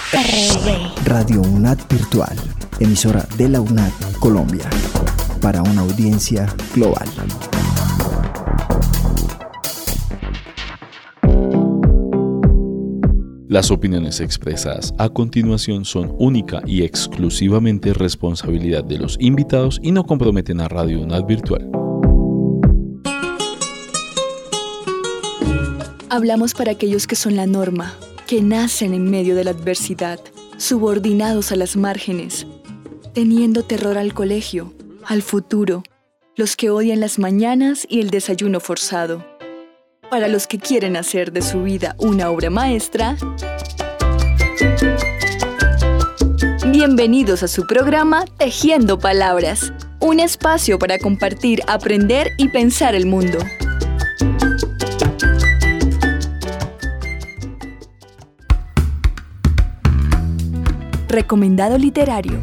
Radio UNAD Virtual, emisora de la UNAD Colombia, para una audiencia global. Las opiniones expresadas a continuación son única y exclusivamente responsabilidad de los invitados y no comprometen a Radio UNAD Virtual. Hablamos para aquellos que son la norma, que nacen en medio de la adversidad, subordinados a las márgenes, teniendo terror al colegio, al futuro, los que odian las mañanas y el desayuno forzado. Para los que quieren hacer de su vida una obra maestra, bienvenidos a su programa Tejiendo Palabras, un espacio para compartir, aprender y pensar el mundo. Recomendado literario.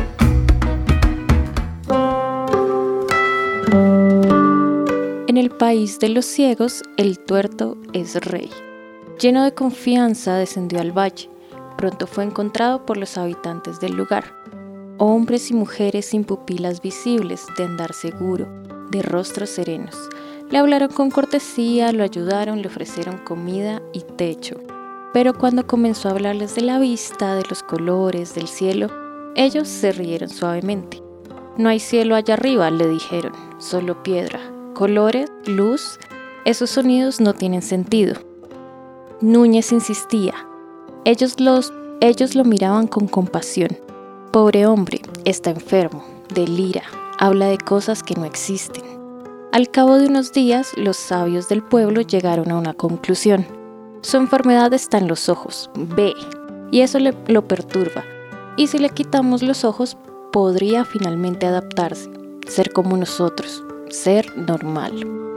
En el país de los ciegos, el tuerto es rey. Lleno de confianza, descendió al valle. Pronto fue encontrado por los habitantes del lugar. Hombres y mujeres sin pupilas visibles, de andar seguro, de rostros serenos. Le hablaron con cortesía, lo ayudaron, le ofrecieron comida y techo. Pero cuando comenzó a hablarles de la vista, de los colores, del cielo, ellos se rieron suavemente. No hay cielo allá arriba, le dijeron, solo piedra. Colores, luz, esos sonidos no tienen sentido. Núñez insistía. Ellos lo miraban con compasión. Pobre hombre, está enfermo, delira, habla de cosas que no existen. Al cabo de unos días, los sabios del pueblo llegaron a una conclusión. Su enfermedad está en los ojos, ve, y eso lo perturba. Y si le quitamos los ojos, podría finalmente adaptarse, ser como nosotros, ser normal.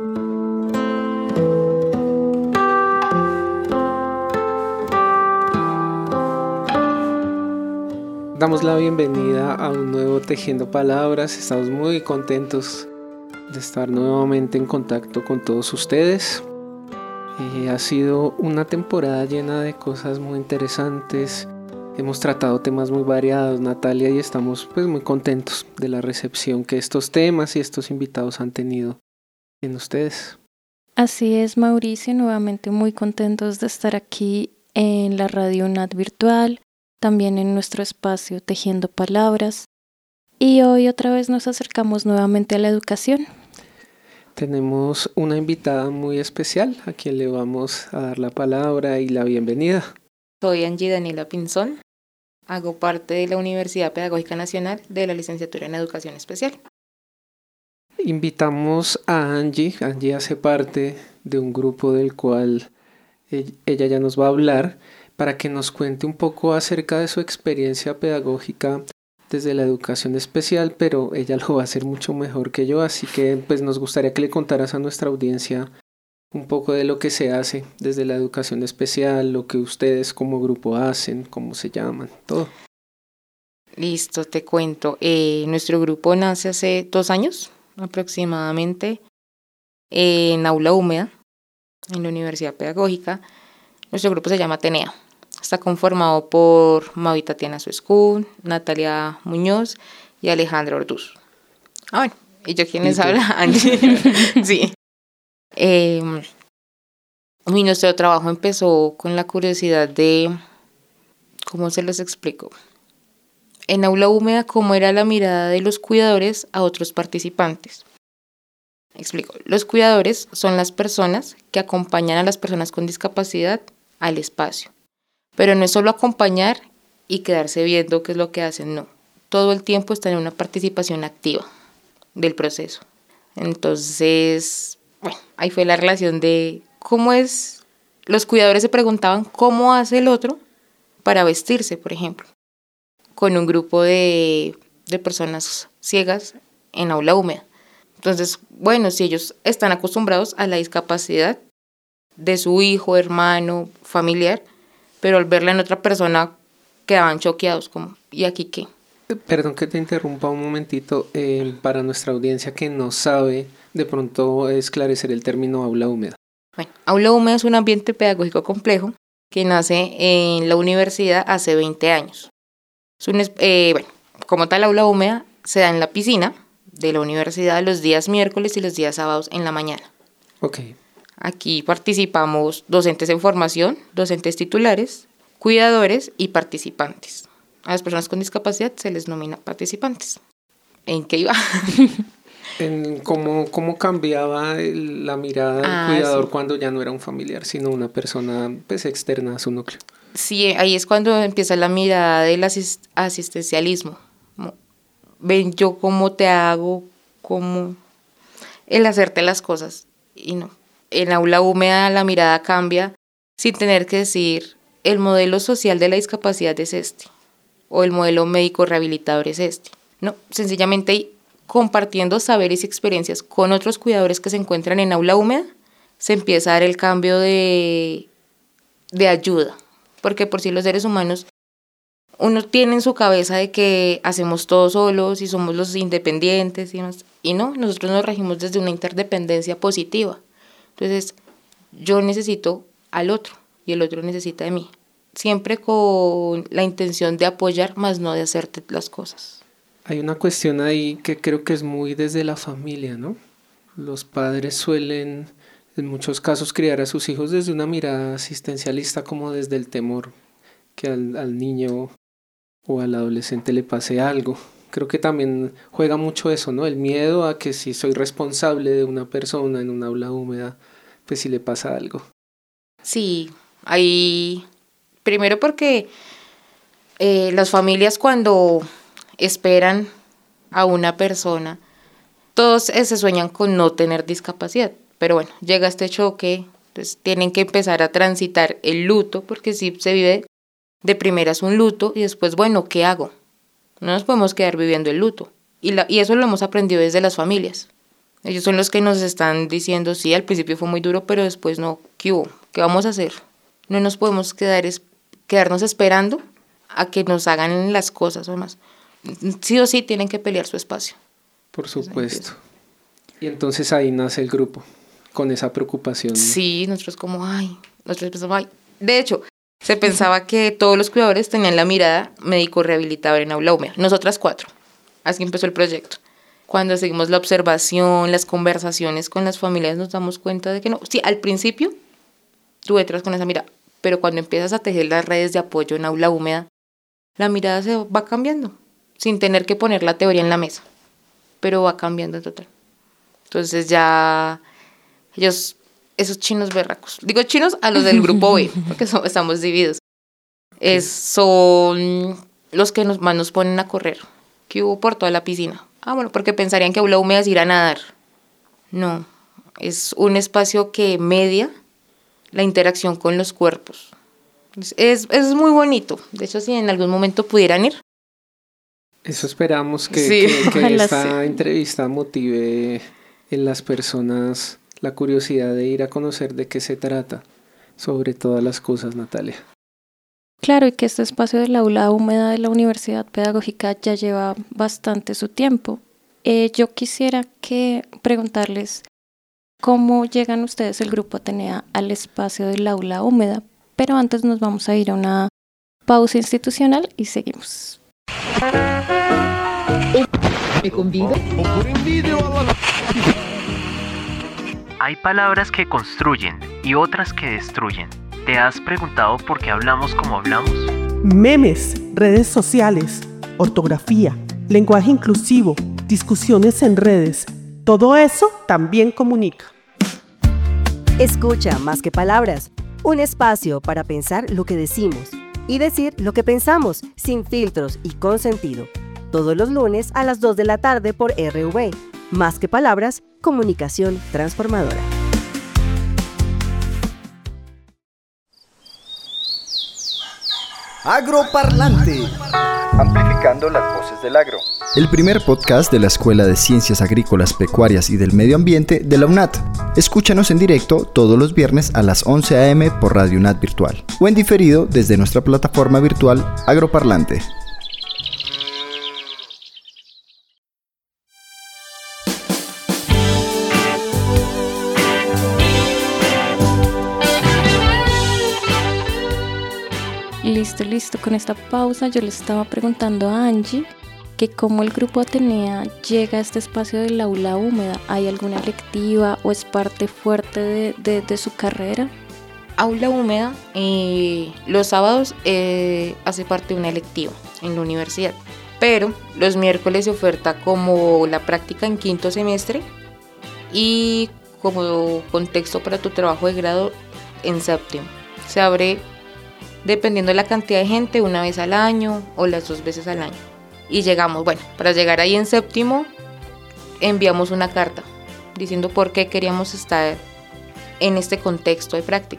Damos la bienvenida a un nuevo Tejiendo Palabras. Estamos muy contentos de estar nuevamente en contacto con todos ustedes. Ha sido una temporada llena de cosas muy interesantes. Hemos tratado temas muy variados, Natalia, y estamos muy contentos de la recepción que estos temas y estos invitados han tenido en ustedes. Así es, Mauricio, nuevamente muy contentos de estar aquí en la Radio UNAD Virtual, también en nuestro espacio Tejiendo Palabras. Y hoy otra vez nos acercamos nuevamente a la educación. Tenemos una invitada muy especial a quien le vamos a dar la palabra y la bienvenida. Soy Angie Daniela Pinzón, hago parte de la Universidad Pedagógica Nacional de la licenciatura en Educación Especial. Invitamos a Angie. Angie hace parte de un grupo del cual ella ya nos va a hablar para que nos cuente un poco acerca de su experiencia pedagógica desde la educación especial, pero ella lo va a hacer mucho mejor que yo, así que nos gustaría que le contaras a nuestra audiencia un poco de lo que se hace desde la educación especial, lo que ustedes como grupo hacen, cómo se llaman, todo. Listo, te cuento. Nuestro grupo nace hace 2 años aproximadamente en Aula Húmeda, en la Universidad Pedagógica. Nuestro grupo se llama Atenea. Está conformado por Mavi Tatiana Suescún, Natalia Muñoz y Alejandra Orduz. Bueno, ¿y yo quién les habla? Sí. Nuestro trabajo empezó con la curiosidad de, ¿cómo se los explico? En Aula Húmeda, ¿cómo era la mirada de los cuidadores a otros participantes? Explico. Los cuidadores son las personas que acompañan a las personas con discapacidad al espacio. Pero no es solo acompañar y quedarse viendo qué es lo que hacen, no. Todo el tiempo están en una participación activa del proceso. Entonces, ahí fue la relación de cómo es. Los cuidadores se preguntaban cómo hace el otro para vestirse, por ejemplo, con un grupo de personas ciegas en Aula Húmeda. Entonces, si ellos están acostumbrados a la discapacidad de su hijo, hermano, familiar, pero al verla en otra persona quedaban choqueados, como, ¿y aquí qué? Perdón que te interrumpa un momentito, para nuestra audiencia que no sabe, de pronto esclarecer el término aula húmeda. Aula húmeda es un ambiente pedagógico complejo que nace en la universidad hace 20 años. Como tal, aula húmeda se da en la piscina de la universidad los días miércoles y los días sábados en la mañana. Okay. Aquí participamos docentes en formación, docentes titulares, cuidadores y participantes. A las personas con discapacidad se les denomina participantes. ¿En qué iba? En cómo cambiaba la mirada del cuidador, sí, cuando ya no era un familiar, sino una persona pues externa a su núcleo. Sí, ahí es cuando empieza la mirada del asistencialismo. Ven yo cómo te hago, cómo el hacerte las cosas. Y no, en aula húmeda la mirada cambia sin tener que decir el modelo social de la discapacidad es este o el modelo médico rehabilitador es este. No, sencillamente compartiendo saberes y experiencias con otros cuidadores que se encuentran en aula húmeda, se empieza a dar el cambio de ayuda. Porque por sí los seres humanos, uno tiene en su cabeza de que hacemos todo solos y somos los independientes y demás. Y no, nosotros nos regimos desde una interdependencia positiva. Entonces, yo necesito al otro y el otro necesita de mí. Siempre con la intención de apoyar, más no de hacerte las cosas. Hay una cuestión ahí que creo que es muy desde la familia, ¿no? Los padres suelen, en muchos casos, criar a sus hijos desde una mirada asistencialista, como desde el temor que al niño o al adolescente le pase algo. Creo que también juega mucho eso, ¿no? El miedo a que si soy responsable de una persona en un aula húmeda, pues si le pasa algo. Sí, ahí primero porque las familias cuando esperan a una persona, todos se sueñan con no tener discapacidad, pero bueno, llega este choque, entonces tienen que empezar a transitar el luto, porque si se vive de primeras un luto y después, bueno, ¿qué hago? No nos podemos quedar viviendo el luto, y eso lo hemos aprendido desde las familias. Ellos son los que nos están diciendo, sí, al principio fue muy duro, pero después no, ¿qué hubo? ¿Qué vamos a hacer? No nos podemos quedarnos esperando a que nos hagan las cosas o más. Sí o sí tienen que pelear su espacio. Por supuesto. Y entonces ahí nace el grupo, con esa preocupación. Sí, nosotros pensamos, De hecho, se pensaba que todos los cuidadores tenían la mirada médico-rehabilitadora en aula húmeda. Nosotras 4. Así empezó el proyecto. Cuando seguimos la observación, las conversaciones con las familias, nos damos cuenta de que no. Sí, al principio tú entras con esa mirada, pero cuando empiezas a tejer las redes de apoyo en aula húmeda, la mirada se va cambiando, sin tener que poner la teoría en la mesa, pero va cambiando en total. Entonces ya ellos, esos chinos berracos, digo chinos a los del grupo B, porque estamos divididos, son los que más nos ponen a correr, que hubo por toda la piscina. Bueno, porque pensarían que aula húmeda es ir a nadar. No, es un espacio que media la interacción con los cuerpos. Es muy bonito. De hecho, si en algún momento pudieran ir. Eso esperamos que esta entrevista motive en las personas la curiosidad de ir a conocer de qué se trata, sobre todas las cosas, Natalia. Claro, y que este espacio del aula húmeda de la Universidad Pedagógica ya lleva bastante su tiempo. Yo quisiera preguntarles cómo llegan ustedes, el Grupo Atenea, al espacio del aula húmeda, pero antes nos vamos a ir a una pausa institucional y seguimos. ¿Me convido? Hay palabras que construyen y otras que destruyen. ¿Te has preguntado por qué hablamos como hablamos? Memes, redes sociales, ortografía, lenguaje inclusivo, discusiones en redes. Todo eso también comunica. Escucha Más que Palabras, un espacio para pensar lo que decimos y decir lo que pensamos, sin filtros y con sentido. Todos los lunes a las 2 de la tarde por RV. Más que Palabras, comunicación transformadora. Agroparlante. Amplificando las voces del agro. El primer podcast de la Escuela de Ciencias Agrícolas, Pecuarias y del Medio Ambiente de la UNAT. Escúchanos en directo todos los viernes a las 11 a.m. por Radio UNAT Virtual o en diferido desde nuestra plataforma virtual Agroparlante. Listo. Con esta pausa yo le estaba preguntando a Angie que cómo el grupo Atenea llega a este espacio del aula húmeda. ¿Hay alguna electiva o es parte fuerte de su carrera? Aula húmeda, los sábados hace parte de una electiva en la universidad, pero los miércoles se oferta como la práctica en quinto semestre y como contexto para tu trabajo de grado en séptimo. Se abre dependiendo de la cantidad de gente, una vez al año o las 2 veces al año. Y llegamos, para llegar ahí en séptimo, enviamos una carta diciendo por qué queríamos estar en este contexto de práctica.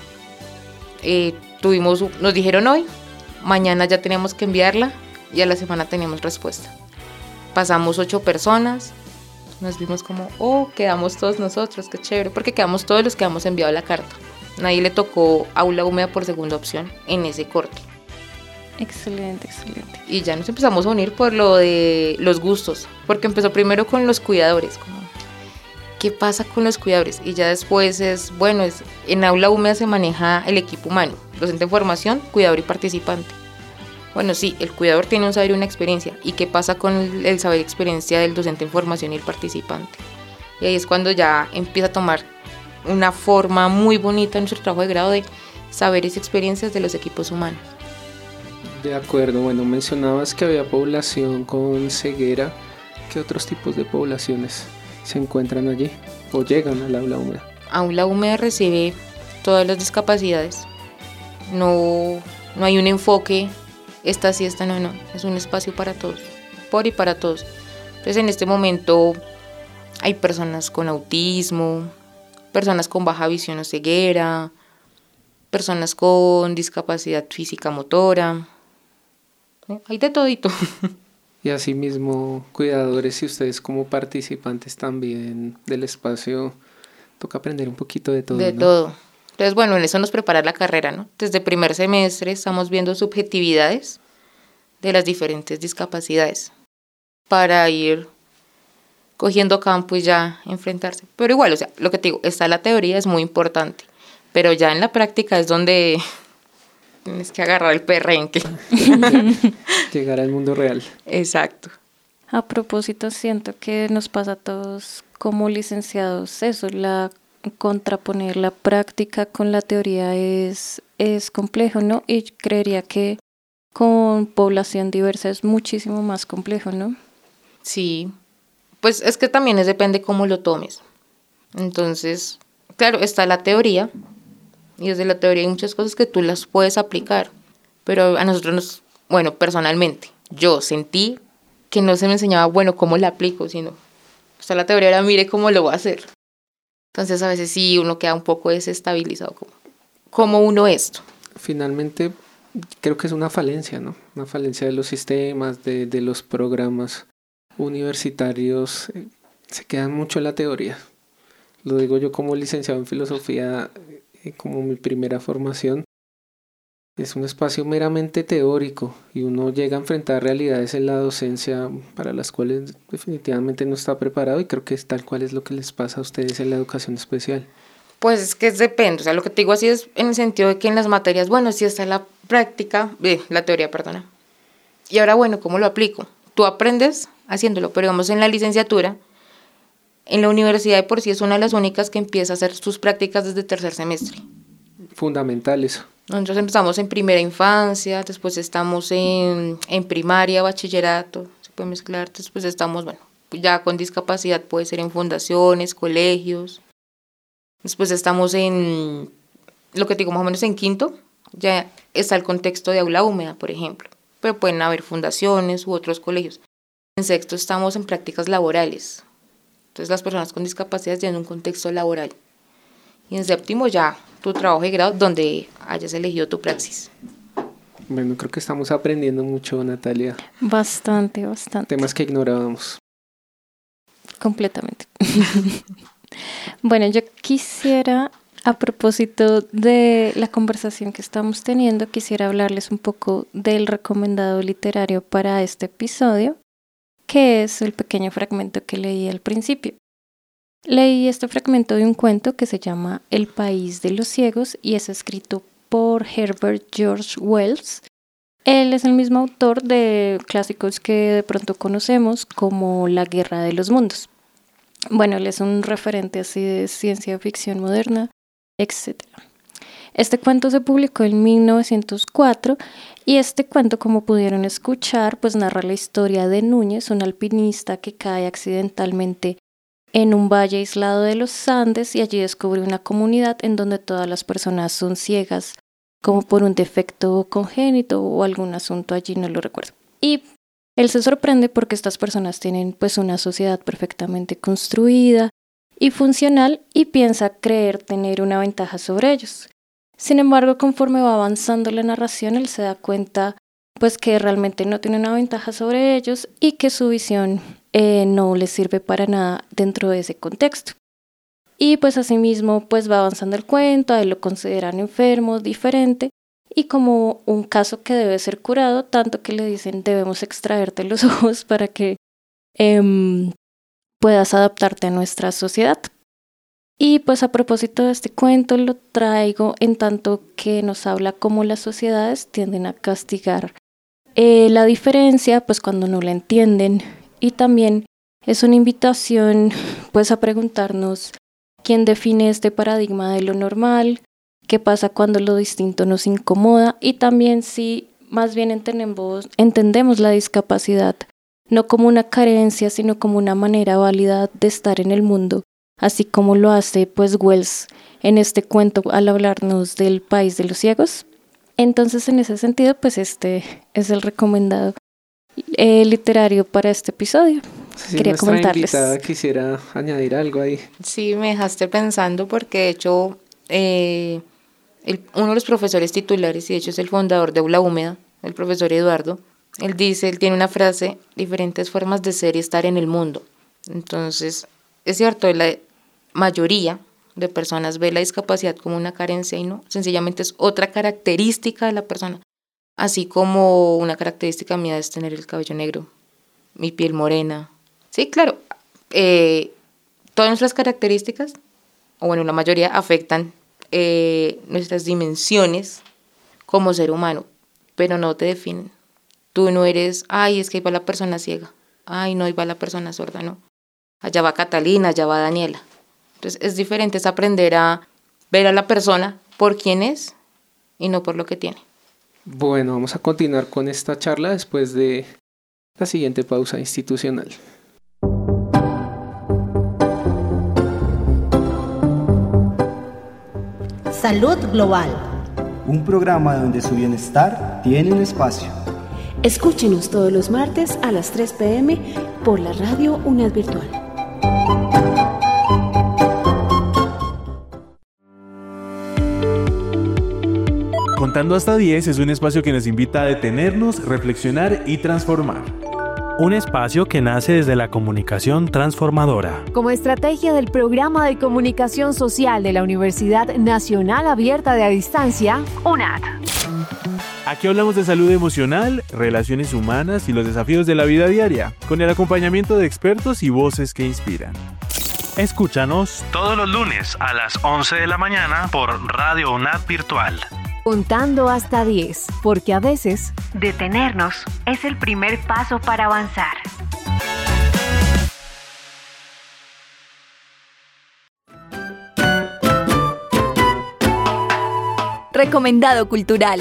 Nos dijeron hoy, mañana ya teníamos que enviarla y a la semana teníamos respuesta. Pasamos 8 personas, nos vimos como, quedamos todos nosotros, qué chévere, porque quedamos todos los que habíamos enviado la carta. Nadie le tocó aula húmeda por segunda opción en ese corte. Excelente. Y ya nos empezamos a unir por lo de los gustos, porque empezó primero con los cuidadores, como, ¿qué pasa con los cuidadores? Y ya después en aula húmeda se maneja el equipo humano, docente en formación, cuidador y participante. Bueno, sí, el cuidador tiene un saber y una experiencia. ¿Y qué pasa con el saber y experiencia del docente en formación y el participante? Y ahí es cuando ya empieza a tomar una forma muy bonita en nuestro trabajo de grado de saberes y experiencias de los equipos humanos. De acuerdo, mencionabas que había población con ceguera. ¿Qué otros tipos de poblaciones se encuentran allí o llegan al aula húmeda? Aula húmeda recibe todas las discapacidades. No hay un enfoque, esta sí, esta no. Es un espacio para todos, por y para todos. Entonces en este momento hay personas con autismo, personas con baja visión o ceguera, personas con discapacidad física motora. Hay de todito. Y asimismo, cuidadores y ustedes como participantes también del espacio, toca aprender un poquito de todo. De todo. Entonces, en eso nos prepara la carrera, ¿no? Desde primer semestre estamos viendo subjetividades de las diferentes discapacidades para ir cogiendo campo y ya enfrentarse. Pero igual, lo que te digo, la teoría es muy importante, pero ya en la práctica es donde tienes que agarrar el perrenque. Llegar al mundo real. Exacto. A propósito, siento que nos pasa a todos como licenciados eso, contraponer la práctica con la teoría es complejo, ¿no? Y creería que con población diversa es muchísimo más complejo, ¿no? Sí, pues es que también depende cómo lo tomes. Entonces, claro, está la teoría, y desde la teoría hay muchas cosas que tú las puedes aplicar, pero a nosotros personalmente, yo sentí que no se me enseñaba, cómo la aplico, sino, la teoría era, mire cómo lo voy a hacer. Entonces a veces sí uno queda un poco desestabilizado, ¿cómo uno esto? Finalmente creo que es una falencia, ¿no? Una falencia de los sistemas, de los programas universitarios, se quedan mucho en la teoría. Lo digo yo como licenciado en filosofía, como mi primera formación. Es un espacio meramente teórico y uno llega a enfrentar realidades en la docencia para las cuales definitivamente no está preparado, y creo que es tal cual es lo que les pasa a ustedes en la educación especial. Pues es que depende, lo que te digo así es en el sentido de que en las materias, sí está la teoría, y ahora ¿cómo lo aplico? Tú aprendes haciéndolo, pero en la licenciatura, en la universidad de por sí es una de las únicas que empieza a hacer sus prácticas desde tercer semestre. Fundamental eso. Nosotros empezamos en primera infancia, después estamos en primaria, bachillerato, se puede mezclar, después estamos, ya con discapacidad puede ser en fundaciones, colegios, después estamos en, lo que te digo, más o menos en quinto, ya está el contexto de aula húmeda, por ejemplo, pero pueden haber fundaciones u otros colegios. En sexto estamos en prácticas laborales, entonces las personas con discapacidad tienen un contexto laboral. Y en séptimo ya tu trabajo de grado donde hayas elegido tu praxis. Creo que estamos aprendiendo mucho, Natalia. Bastante. Temas que ignorábamos. Completamente. Yo quisiera, a propósito de la conversación que estamos teniendo, quisiera hablarles un poco del recomendado literario para este episodio, que es el pequeño fragmento que leí al principio. Leí este fragmento de un cuento que se llama El país de los ciegos y es escrito por Herbert George Wells. Él es el mismo autor de clásicos que de pronto conocemos como La Guerra de los Mundos. Bueno, él es un referente así de ciencia ficción moderna, etc. Este cuento se publicó en 1904 y este cuento, como pudieron escuchar, pues narra la historia de Núñez, un alpinista que cae accidentalmente en un valle aislado de los Andes y allí descubre una comunidad en donde todas las personas son ciegas, como por un defecto congénito o algún asunto allí, no lo recuerdo. Y él se sorprende porque estas personas tienen pues una sociedad perfectamente construida y funcional y piensa creer tener una ventaja sobre ellos. Sin embargo, conforme va avanzando la narración, él se da cuenta pues que realmente no tiene una ventaja sobre ellos y que su visión no les sirve para nada dentro de ese contexto. Y pues asimismo pues va avanzando el cuento, a él lo consideran enfermo, diferente y como un caso que debe ser curado, tanto que le dicen debemos extraerte los ojos para que puedas adaptarte a nuestra sociedad. Y pues a propósito de este cuento lo traigo en tanto que nos habla cómo las sociedades tienden a castigar la diferencia pues cuando no la entienden, y también es una invitación pues a preguntarnos quién define este paradigma de lo normal, qué pasa cuando lo distinto nos incomoda y también si más bien entendemos la discapacidad no como una carencia sino como una manera válida de estar en el mundo, así como lo hace pues Wells en este cuento al hablarnos del país de los ciegos. Entonces en ese sentido pues este es el recomendado literario para este episodio. Sí, quería comentarles. Invitada quisiera añadir algo ahí. Sí, me dejaste pensando porque de hecho uno de los profesores titulares, y de hecho es el fundador de Aula Húmeda, el profesor Eduardo, él tiene una frase: diferentes formas de ser y estar en el mundo. Entonces, es cierto, la mayoría de personas ve la discapacidad como una carencia y no, sencillamente es otra característica de la persona. Así como una característica mía es tener el cabello negro, mi piel morena. Sí, claro, todas nuestras características, o bueno, la mayoría, afectan nuestras dimensiones como ser humano, pero no te definen. Tú no eres, ay, es que ahí va la persona ciega, ay, no, ahí va la persona sorda, no. Allá va Catalina, allá va Daniela. Entonces es diferente, es aprender a ver a la persona por quién es y no por lo que tiene. Bueno, vamos a continuar con esta charla después de la siguiente pausa institucional. Salud Global. Un programa donde su bienestar tiene un espacio. Escúchenos todos los martes a las 3 p.m. por la radio UNAD Virtual. Contando hasta 10 es un espacio que nos invita a detenernos, reflexionar y transformar. Un espacio que nace desde la comunicación transformadora. Como estrategia del Programa de Comunicación Social de la Universidad Nacional Abierta de a Distancia, UNAD. Aquí hablamos de salud emocional, relaciones humanas y los desafíos de la vida diaria, con el acompañamiento de expertos y voces que inspiran. Escúchanos todos los lunes a las 11 de la mañana por Radio UNAD Virtual. Contando hasta 10, porque a veces detenernos es el primer paso para avanzar. Recomendado cultural.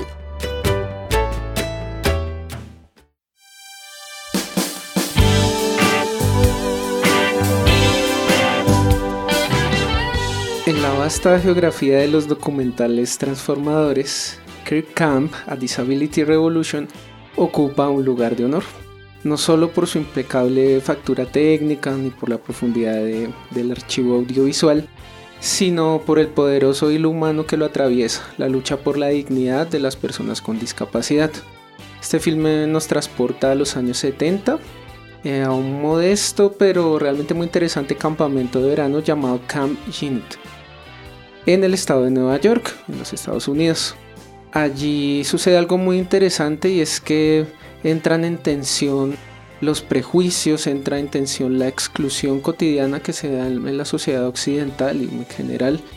En la vasta geografía de los documentales transformadores, Kirk Camp, A Disability Revolution, ocupa un lugar de honor. No solo por su impecable factura técnica ni por la profundidad del archivo audiovisual, sino por el poderoso hilo humano que lo atraviesa, la lucha por la dignidad de las personas con discapacidad. Este filme nos transporta a los años 70, a un modesto pero realmente muy interesante campamento de verano llamado Camp Jened, en el estado de Nueva York, en los Estados Unidos. Allí sucede algo muy interesante y es que entran en tensión los prejuicios, entra en tensión la exclusión cotidiana que se da en la sociedad occidental y en general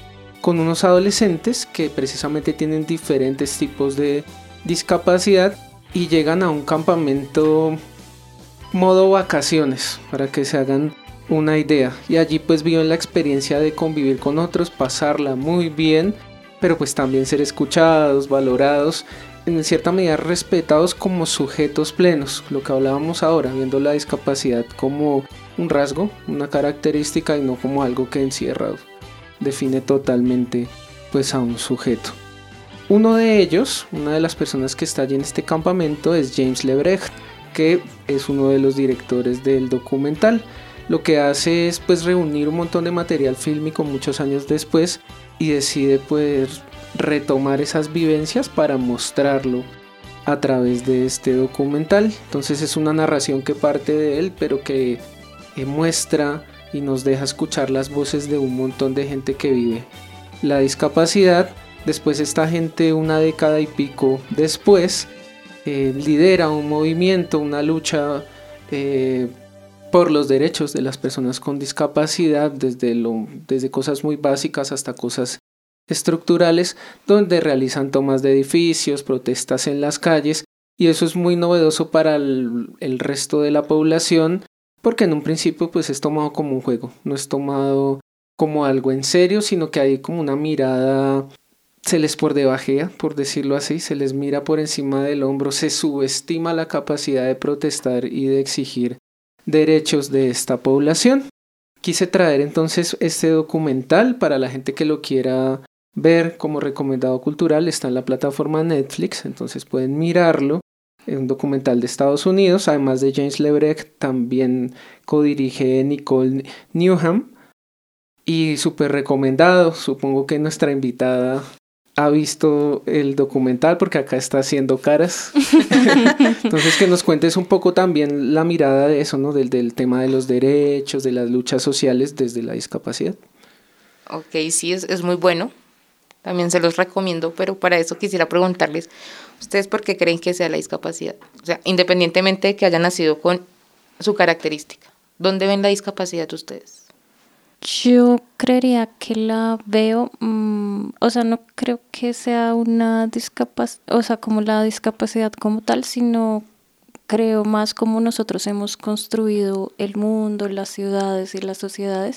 con unos adolescentes que precisamente tienen diferentes tipos de discapacidad y llegan a un campamento modo vacaciones, para que se hagan una idea. Y allí pues viven la experiencia de convivir con otros, pasarla muy bien, pero pues también ser escuchados, valorados, en cierta medida respetados como sujetos plenos, lo que hablábamos ahora, viendo la discapacidad como un rasgo, una característica y no como algo que encierra, define totalmente pues a un sujeto. Uno de ellos, una de las personas que está allí en este campamento es James LeBrecht, que es uno de los directores del documental. Lo que hace es pues reunir un montón de material fílmico muchos años después y decide poder retomar esas vivencias para mostrarlo a través de este documental. Entonces es una narración que parte de él, pero que muestra y nos deja escuchar las voces de un montón de gente que vive la discapacidad. Después esta gente, una década y pico después, lidera un movimiento, una lucha por los derechos de las personas con discapacidad, desde cosas muy básicas hasta cosas estructurales, donde realizan tomas de edificios, protestas en las calles, y eso es muy novedoso para el resto de la población, porque en un principio pues es tomado como un juego, no es tomado como algo en serio, sino que hay como una mirada, se les por debajea, por decirlo así, se les mira por encima del hombro, se subestima la capacidad de protestar y de exigir derechos de esta población. Quise traer entonces este documental para la gente que lo quiera ver como recomendado cultural. Está en la plataforma Netflix, entonces pueden mirarlo. Es un documental de Estados Unidos, además de James LeBrecht, también codirige Nicole Newham, y súper recomendado. Supongo que nuestra invitada ha visto el documental porque acá está haciendo caras. Entonces que nos cuentes un poco también la mirada de eso, ¿no? Del tema de los derechos, de las luchas sociales desde la discapacidad. Ok, sí, es muy bueno. También se los recomiendo, pero para eso quisiera preguntarles, ¿ustedes por qué creen que sea la discapacidad? O sea, independientemente de que hayan nacido con su característica, ¿dónde ven la discapacidad ustedes? Yo creería que la veo, o sea, no creo que sea una discapacidad, o sea, como la discapacidad como tal, sino creo más como nosotros hemos construido el mundo, las ciudades y las sociedades.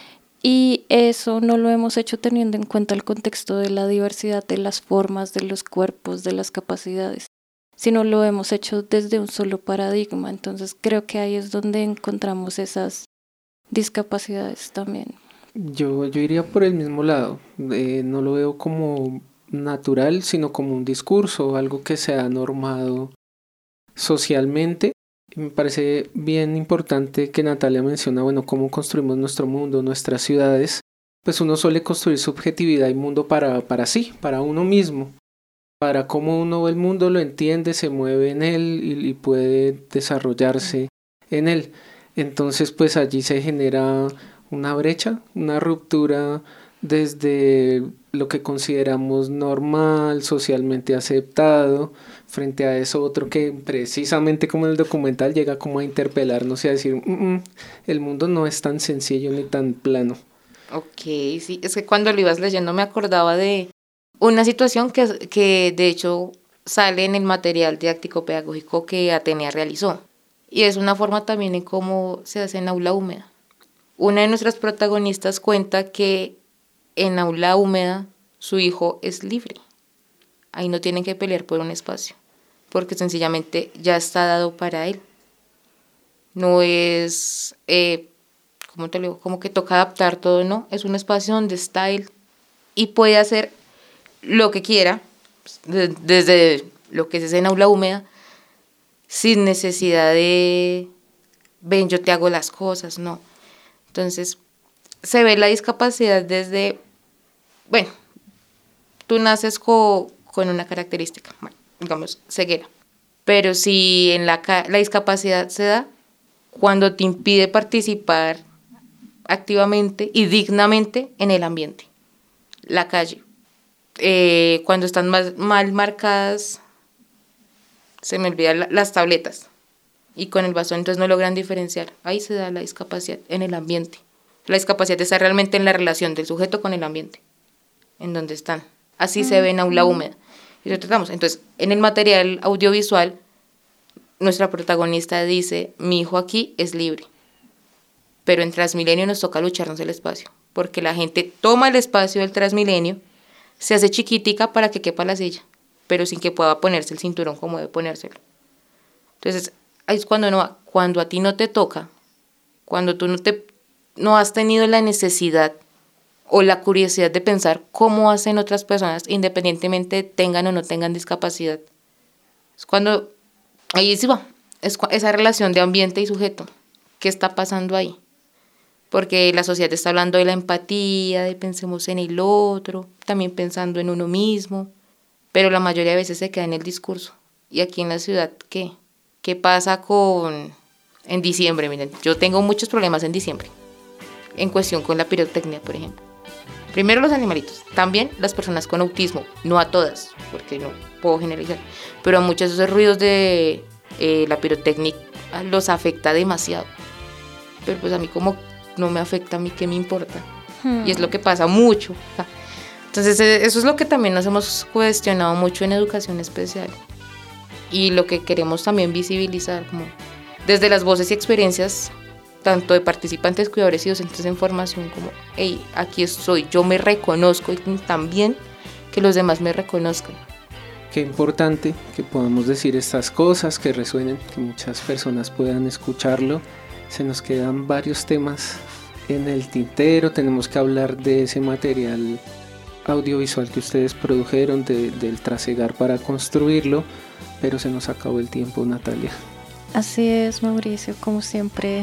Y eso no lo hemos hecho teniendo en cuenta el contexto de la diversidad de las formas, de los cuerpos, de las capacidades, sino lo hemos hecho desde un solo paradigma. Entonces creo que ahí es donde encontramos esas discapacidades también. Yo iría por el mismo lado. No lo veo como natural, sino como un discurso, algo que se ha normado socialmente. Me parece bien importante que Natalia menciona, bueno, cómo construimos nuestro mundo, nuestras ciudades. Pues uno suele construir subjetividad y mundo para sí, para uno mismo, para cómo uno ve el mundo, lo entiende, se mueve en él y puede desarrollarse en él. Entonces pues allí se genera una brecha, una ruptura desde lo que consideramos normal, socialmente aceptado, frente a eso otro que precisamente como en el documental llega como a interpelarnos y a decir el mundo no es tan sencillo ni tan plano. Ok, sí, es que cuando lo ibas leyendo me acordaba de una situación que de hecho sale en el material didáctico pedagógico que Atenea realizó, y es una forma también en cómo se hace en aula húmeda. Una de nuestras protagonistas cuenta que en aula húmeda su hijo es libre. Ahí no tienen que pelear por un espacio, porque sencillamente ya está dado para él. No es, ¿cómo te lo digo? Como que toca adaptar todo, no. Es un espacio donde está él y puede hacer lo que quiera, desde lo que es en aula húmeda, sin necesidad de, ven, yo te hago las cosas, no. Entonces, se ve la discapacidad desde, bueno, tú naces con una característica, bueno, digamos, ceguera, pero si en la discapacidad se da cuando te impide participar activamente y dignamente en el ambiente, la calle, cuando están mal marcadas, se me olvidan las tabletas, y con el bastón entonces no logran diferenciar. Ahí se da la discapacidad en el ambiente. La discapacidad está realmente en la relación del sujeto con el ambiente. en dónde están. Así se ve en aula húmeda. Y lo tratamos. Entonces, en el material audiovisual, nuestra protagonista dice, mi hijo aquí es libre. Pero en Transmilenio nos toca lucharnos el espacio, porque la gente toma el espacio del Transmilenio, se hace chiquitica para que quepa la silla, pero sin que pueda ponerse el cinturón como debe ponérselo. Entonces, ahí es cuando a ti no te toca, cuando tú no has tenido la necesidad o la curiosidad de pensar cómo hacen otras personas, independientemente tengan o no tengan discapacidad. Es cuando, ahí sí va, esa relación de ambiente y sujeto. ¿Qué está pasando ahí? Porque la sociedad está hablando de la empatía, de pensemos en el otro, también pensando en uno mismo, pero la mayoría de veces se queda en el discurso. Y aquí en la ciudad, ¿qué? ¿Qué pasa en diciembre? Miren, yo tengo muchos problemas en diciembre, en cuestión con la pirotecnia, por ejemplo. Primero los animalitos, también las personas con autismo, no a todas, porque no puedo generalizar, pero a muchos de esos ruidos de la pirotecnia los afecta demasiado. Pero pues a mí como no me afecta, a mí qué me importa. Y es lo que pasa mucho. Entonces eso es lo que también nos hemos cuestionado mucho en educación especial. Y lo que queremos también visibilizar, como desde las voces y experiencias tanto de participantes, cuidadores y docentes en formación, como, hey, aquí estoy, yo me reconozco y también que los demás me reconozcan. Qué importante que podamos decir estas cosas, que resuenen, que muchas personas puedan escucharlo. Se nos quedan varios temas en el tintero, tenemos que hablar de ese material audiovisual que ustedes produjeron, del trasegar para construirlo, pero se nos acabó el tiempo, Natalia. Así es, Mauricio, como siempre.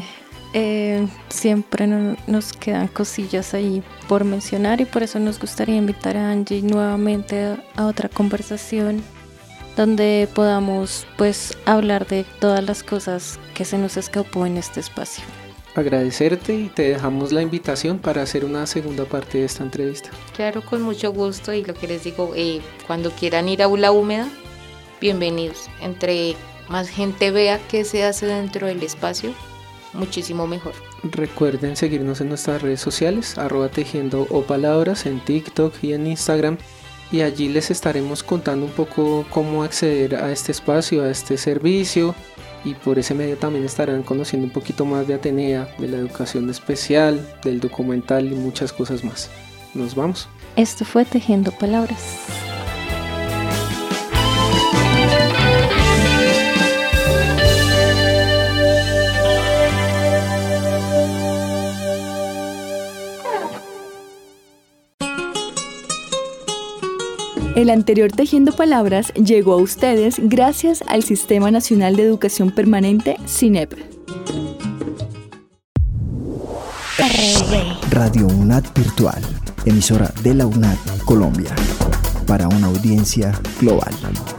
Siempre nos quedan cosillas ahí por mencionar y por eso nos gustaría invitar a Angie nuevamente a otra conversación donde podamos pues hablar de todas las cosas que se nos escapó en este espacio. Agradecerte y te dejamos la invitación para hacer una segunda parte de esta entrevista. Claro, con mucho gusto, y lo que les digo, cuando quieran ir a aula húmeda, bienvenidos. Entre más gente vea qué se hace dentro del espacio, muchísimo mejor. Recuerden seguirnos en nuestras redes sociales, @tejiendo_palabras en TikTok y en Instagram, y allí les estaremos contando un poco cómo acceder a este espacio, a este servicio, y por ese medio también estarán conociendo un poquito más de Atenea, de la educación especial, del documental y muchas cosas más. Nos vamos. Esto fue Tejiendo Palabras. El anterior Tejiendo Palabras llegó a ustedes gracias al Sistema Nacional de Educación Permanente, SINEP. Radio UNAD Virtual, emisora de la UNAD Colombia, para una audiencia global.